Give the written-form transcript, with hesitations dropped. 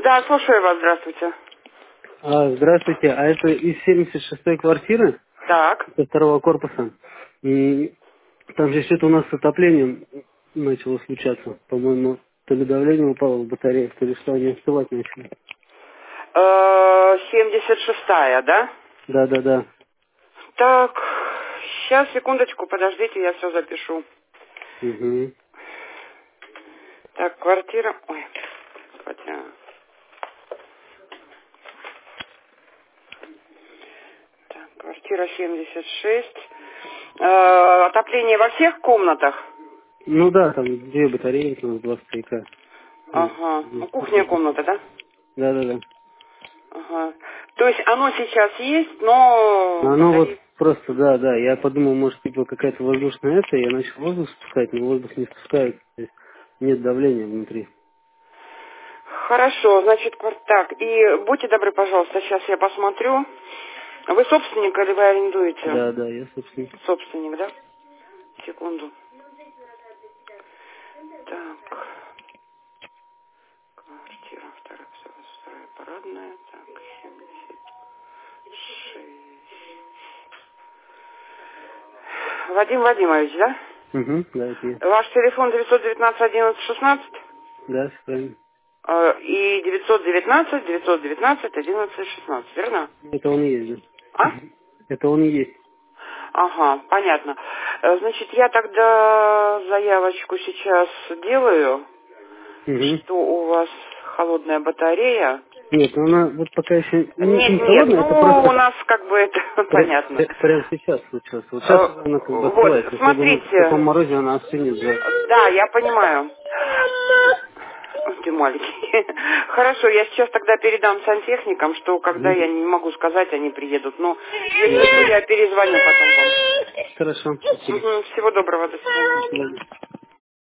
Да, слушаю вас, здравствуйте. Здравствуйте, а это из 76-й квартиры, Так. со второго корпуса. И там же что-то у нас с отоплением начало случаться. По-моему, то ли давление упало в батареях, то ли что они остывать начали. 76-я, да? Да. Так, сейчас, секундочку, подождите, я все запишу. Угу. Так, квартира... Ой, квартира... Так, квартира 76. Отопление во всех комнатах? Ну да, там две батареи, у нас два стояка. Ага. Ну, кухня комната, да? Да. Ага. То есть оно сейчас есть, но Оно вот батареи... просто, да. Я подумал, может, типа какая-то воздушная это, я начал воздух спускать, но воздух не спускает. То есть нет давления внутри. Хорошо, значит, так, и будьте добры, пожалуйста, сейчас я посмотрю. Вы собственник или вы арендуете? Да, я, собственно. Собственник, да? Секунду. Так, квартира, вторая парадная, так, 76. Вадим Вадимович, да? Угу, да, это я. Ваш телефон 919 11 16 Да, все правильно. и 919 11 16, верно? Это он и есть, да. А? Это он и есть. Ага, понятно. Значит, я тогда заявочку сейчас делаю, Угу. что у вас холодная батарея. Нет, ну она вот пока еще не Нет, холодная, это ну у просто нас как бы это понятно. прямо сейчас случилось. Вот сейчас уже она как бы Вот, открывается. Я думаю, в таком смотрите, морозе она остынет, да. да, я понимаю. Ты маленький. Хорошо, я сейчас тогда передам сантехникам, что когда Мгм. я не могу сказать, они приедут. Но если что, я перезвоню потом вам. Хорошо, спасибо. Мгм, всего доброго, до свидания. До свидания.